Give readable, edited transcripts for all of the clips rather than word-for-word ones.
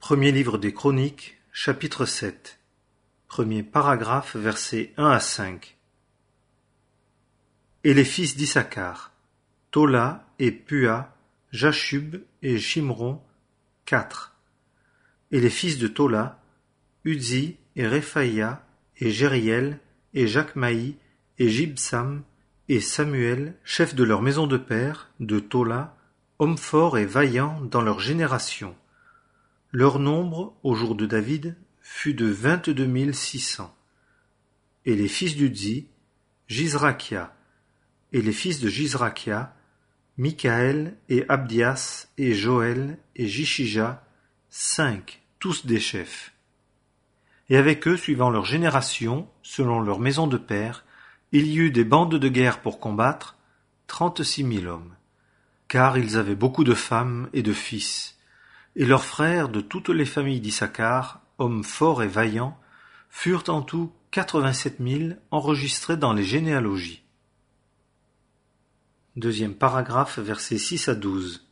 Premier livre des Chroniques, chapitre 7. Premier paragraphe, versets 1 à 5. Et les fils d'Issachar, Tola et Pua, Jashub et Shimron, 4. Et les fils de Tola, Uzzi et Rephaïa et Jériel et Jachmaï et Jibsam et Samuel, chefs de leur maison de père, de Tola, hommes forts et vaillants dans leur génération. Leur nombre, au jour de David, fut de 22 600. Et les fils d'Uzzi, Jizrakia. Et les fils de Jizrakia, Mikaël et Abdias et Joël et Jishija, 5, tous des chefs. Et avec eux, suivant leur génération, selon leur maison de père, il y eut des bandes de guerre pour combattre, 36 000 hommes. Car ils avaient beaucoup de femmes et de fils. Et leurs frères de toutes les familles d'Issachar, hommes forts et vaillants, furent en tout 87 000 enregistrés dans les généalogies. Deuxième paragraphe, versets 6 à 12.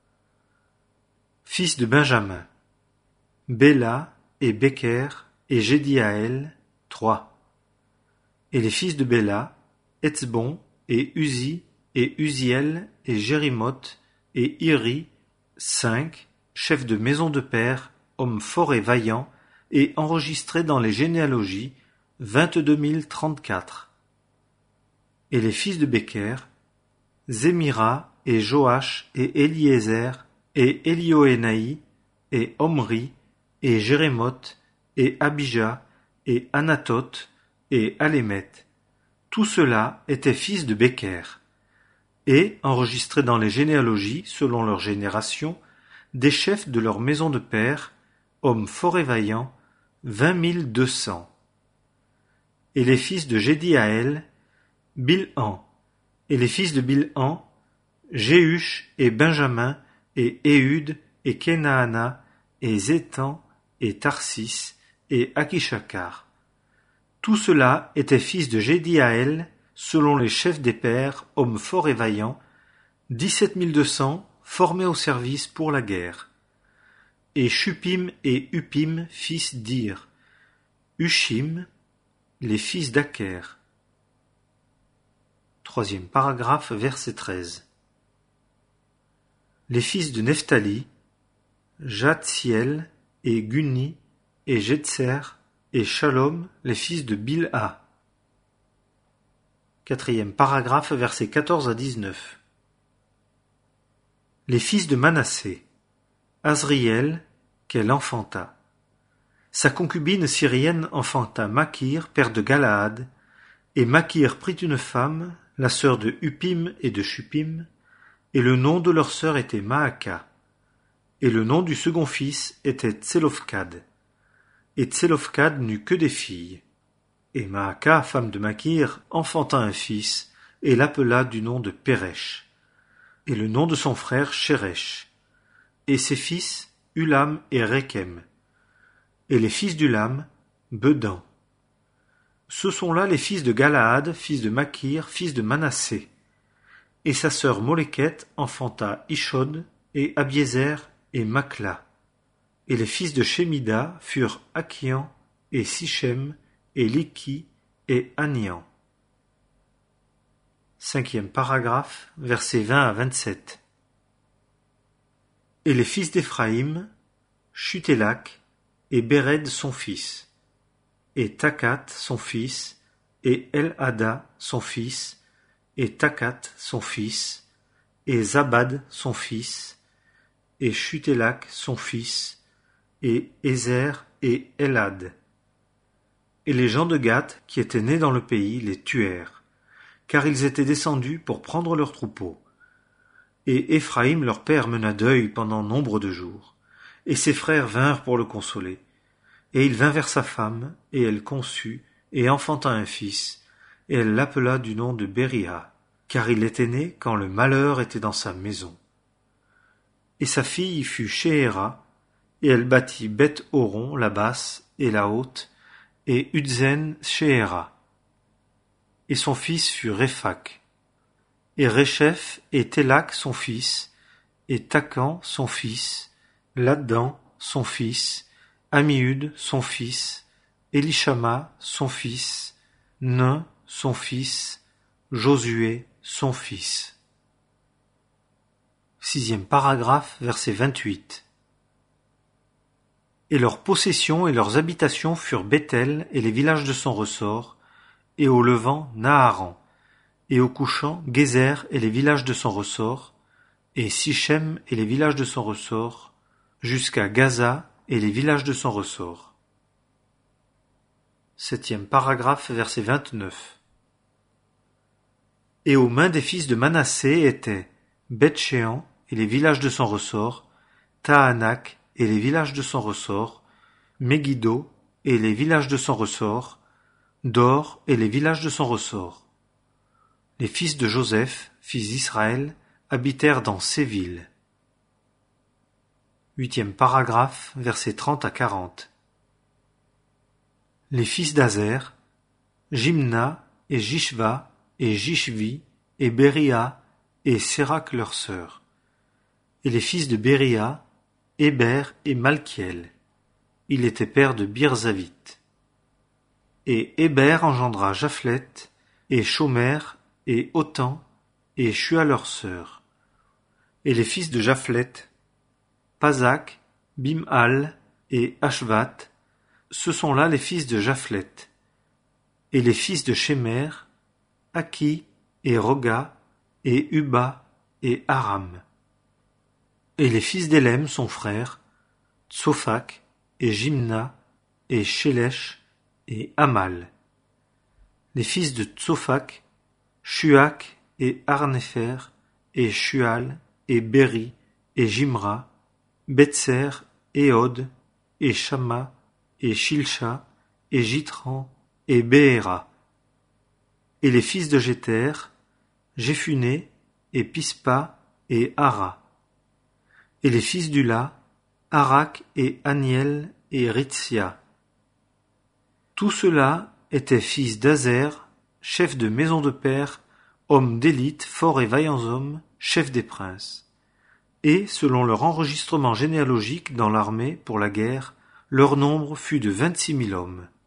Fils de Benjamin, Béla et Beker et Jédiaël, 3. Et les fils de Béla, Etzbon et Uzzi et Uziel et Jérimoth et Iri, 5, chefs de maison de père, hommes forts et vaillants, et enregistrés dans les généalogies, 22 034. Et les fils de Beker, Zémira et Joach et Eliezer et Élioénaï et Omri et Jérémoth et Abija et Anathoth et Alémet. Tout cela étaient fils de Beker. Et, enregistrés dans les généalogies, selon leur génération, des chefs de leur maison de père, hommes forts et vaillants, 20 200. Et les fils de Jédiaël, Bilhan. Et les fils de Bilhan, Jéhush et Benjamin et Éhud et Kenaana et Zétan et Tarsis et Akishakar. Tout cela étaient fils de Jédiaël, selon les chefs des pères, hommes forts et vaillants, 17 200 formés au service pour la guerre. Et Shupim et Upim, fils d'Ir. Ushim, les fils d'Aker. Troisième paragraphe, verset 13. Les fils de Nephtali, Jatsiel et Guni et Jetser et Shalom, les fils de Bilha. Quatrième paragraphe, versets 14 à 19. Les fils de Manassé, Azriel, qu'elle enfanta. Sa concubine syrienne enfanta Makir, père de Galaad, et Makir prit une femme, la sœur de Upim et de Shupim, et le nom de leur sœur était Maaka, et le nom du second fils était Tselofkad. Et Tselofkad n'eut que des filles. Et Maaka, femme de Makir, enfanta un fils, et l'appela du nom de Péresh. Et le nom de son frère Sheresh. Et ses fils, Ulam et Rekem. Et les fils d'Ulam, Bedan. Ce sont là les fils de Galaad, fils de Makir, fils de Manassé. Et sa sœur Moléket enfanta Ishod, et Abiezer, et Makla. Et les fils de Shemida furent Akian, et Sichem, et Liki, et Anian. Cinquième paragraphe, versets 20 à 27. Et les fils d'Éphraïm, Chutélak, et Béred son fils, et Takat son fils, et El-Hada son fils, et Takat son fils, et Zabad son fils, et Chutélak son fils, et Ézer et Elad. Et les gens de Gath, qui étaient nés dans le pays, les tuèrent, car ils étaient descendus pour prendre leurs troupeaux. Et Éphraïm leur père mena deuil pendant nombre de jours, et ses frères vinrent pour le consoler. Et il vint vers sa femme, et elle conçut, et enfanta un fils, et elle l'appela du nom de Bériha, car il était né quand le malheur était dans sa maison. Et sa fille fut Shéhéra, et elle bâtit Beth-Horon, la basse, et la haute, et Udzen Shéhéra. Et son fils fut Réphak. Et Réchef et Télak son fils, et Takan son fils, Laddan son fils, Amihud, son fils, Élishama, son fils, Nun, son fils, Josué, son fils. 6e paragraphe, verset 28. Et leurs possessions et leurs habitations furent Béthel et les villages de son ressort, et au levant Naaran, et au couchant Gézer et les villages de son ressort, et Sichem et les villages de son ressort, jusqu'à Gaza et les villages de son ressort. 7e paragraphe, verset 29. Et aux mains des fils de Manassé étaient Beth-Shéan et les villages de son ressort, Tahanak et les villages de son ressort, Megiddo et les villages de son ressort, Dor et les villages de son ressort. Les fils de Joseph, fils d'Israël, habitèrent dans ces villes. 8e paragraphe, versets 30 à 40. Les fils d'Azer, Jimna et Jishva et Jishvi et Beria et Sérac leur sœur. Et les fils de Beria, Héber et Malkiel. Il était père de Birzavit. Et Héber engendra Japhlet, et Shomer, et Otan, et Shua leur sœur. Et les fils de Japhlet, Pazak, Bimhal et Ashvat, ce sont là les fils de Japhlet. Et les fils de Shemer, Aki et Roga, et Uba et Aram. Et les fils d'Élem, son frère, Tsophak, et Jimna, et Shélech, et Amal. Les fils de Tsophak, Shuak, et Arnépher, et Shual, et Béri, et Jimra, Betser, et Od, et Shama, et Shilcha, et Jitran, et Béhéra. Et les fils de Jéter, Jéphuné, et Pispa, et Ara. Et les fils d'Ula, Arak et Aniel et Ritsia. Tout cela étaient fils d'Azer, chef de maison de père, homme d'élite, forts et vaillants hommes, chefs des princes. Et, selon leur enregistrement généalogique dans l'armée pour la guerre, leur nombre fut de 26 000 hommes.